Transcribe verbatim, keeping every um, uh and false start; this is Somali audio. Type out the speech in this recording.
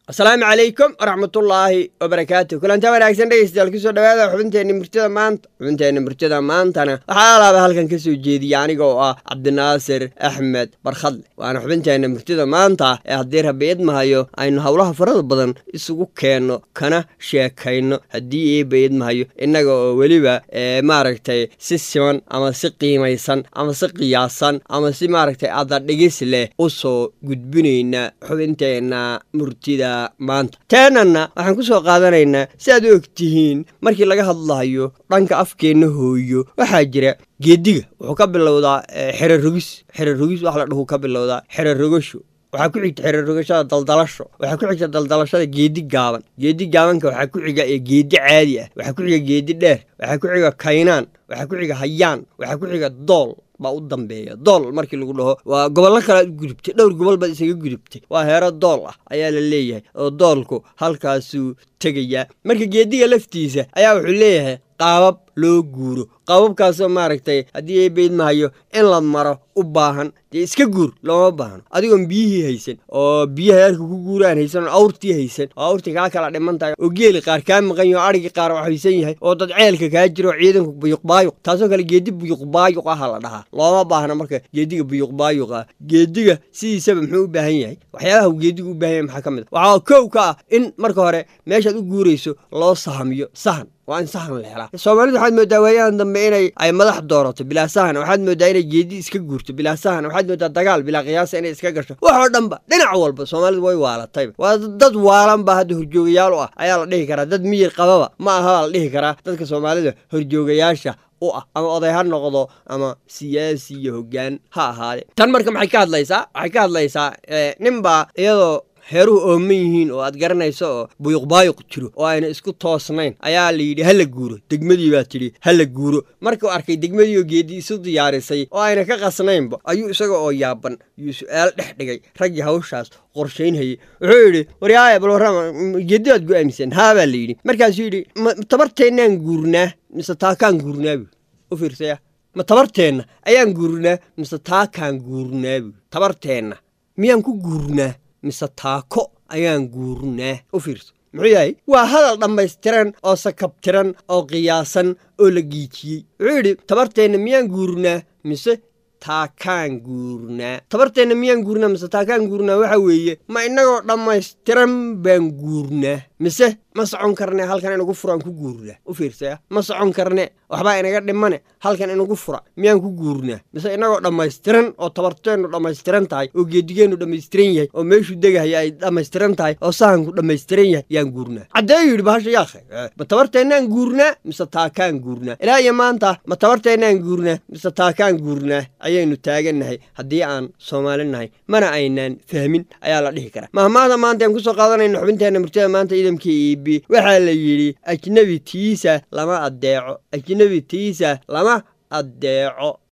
السلام عليكم ورحمة الله وبركاته. كل أنت وناكسن dhegeystayaal kusoo dhawaada xubinteena murtida maanta xubinteena murtida maantana waxaa laaba halkan ka soo jeediyay aniga oo ah Cabdinaasir Axmed Barkhadle waana xubinteena murtida maanta ee haddii Rabbi idmahayo aynu hawlaha farada badan isugu keeno kana sheekayno haddii ay baydmahayo inaga oo waliba ee maaragtay si siman ama si qiimaysan ama si qiyaasan ama si maaragtay aad dhegeysi leh u soo gudbinayna xubinteena murtida maanta teenana waxaan ku soo qaadanaynaa si aad u ogtihiin markii laga hadlayo dhanka afkeena hooyo waxaa jira geediga wuxuu ka bilowdaa xerer rogis xerer rogis wax la dhaho ka bilowdaa xerer rogasho waxaa ku xigta xerer rogashada daldalasho waxaa ku xigta daldalashada geedi gaaban geedi gaabanka waxaa ku xiga ee geedi caadi ah waxaa ku xiga geedi dheer waxaa ku xiga kaynaan waxaa ku xiga hayaan waxaa ku xiga dool ba u dambeeya dool markii lagu dhaho waa gobollo kala gudubtay dhowr gobol ba isaga gudubtay waa heero dool ah ayaa la leeyahay oo doolku halkaasuu tegaya marka geediga laftiisa ayaa wuxuu leeyahay qaabab loo guuro qaababkaasoo maaragtay haddii ay baydmahayo in la maro u baahan dee iska guur looma baahno adigoon biyihii haysan oo biyaha heerka ku guuraan haysan oo awrtii haysan oo awrtii kaa kala dhiman tahay oo geeli qaar kaa maqan yaho adhigii qaar wax haysan yahay oo dad ceelka kaa jiro oo ciidanku buyuqbaayuq taasoo kale geedi buyuqbaayuq aha la dhahaa looma baahna marka geediga buyuqbaayuq ah geediga sidiisaba muxuu u baahan yahay waxyaabaha uu geedigu u baahan yahay maxaa ka mid ah waxaa kow ka ah in marka hore meeshaad u guurayso loo sahamiyo sahan waa in sahan la helaa Soomaalidu waxaad moodaa waayaan dambe inay ay madax doorato bilaa sahan waxaad moodaa inay geedi iska guurto bilaa sahan waxaad moodaa dagaal bilaa qiyaas inay iska gasho waxa dhanba dhinac walba Soomaalidu way waalatay waa dad waalan ba hadda horjoogayaal u ah ayaa la dhihi karaa dad miyir qababa ma aha la dhihi karaa dadka Soomaalida horjoogayaasha oo ah ama oday ha noqdo ama siyaasi iyo hoggaan ha ahaade tan marka maxay ka hadlaysaa waxay ka hadlaysaa ninba iyadoo heeruhu ooman yihiin oo aad garanayso oo buyuqbaayuq jiro oo ayna isku toosnayn ayaa la yidhi hala guuro degmadii baa tidhi hala guuro markuu arkay degmadii oo geedii isu diyaarisay oo ayna ka qasnaynba ayuu isaga oo yaaban yuu su'aal dhex dhigay raggii hawshaas qorshaynhayay wuxuu yidhi waryaaya bal warrama geedi baad go'aamiseen haa baa la yidhi markaasuu yidhi ma tabarteennaan guurnaa mise taakaan guurnaa buu u fiirsaya ma tabarteenna ayaan guurnaa mise taakaan guurnaa buu tabarteenna miyaan ku guurnaa mise taako ayaan guurnaa u fiirso muxuu yahay waa hadal dhammaystiran oo sakabtiran oo qiyaasan oo la giijiyey wuxuu yidhi tabarteenna miyaan guurnaa mise taakaan guurnaa tabarteenna miyaan guurnaa mise taakaan guurnaa waxa weeye ma innagoo dhammaystiran baan guurnaa mise ma socon karne halkan inagu furaan ku guurnaa u fiirsaya ma socon karne waxbaa inaga dhimane halkan inagu fura miyaan ku guurnaa mise inagoo dhammaystiran oo tabarteennu dhammaystiran tahay oo geedigeennu dhammaystiran yahay oo meeshuu degahaya ay dhammaystiran tahay oo sahanku dhammaystiran yahay yaan guurnaa caddeeyu yidhi bahasha yaakhay ma tabarteennaan guurnaa mise taakaan guurnaa ilaa iyo maanta ma tabarteennaan guurnaa mise taakaan guurnaa ayaynu taagannahay haddii aan Soomaali nahay mana aynaan fahmin ayaa la dhihi karaa mahmaada maanta aan ku soo qaadanayno xubinteena murtida maanta idamkii iibi waxaa la yidhi ajnabi tiisa lama addeeco ajnabi tiisa lama addeeco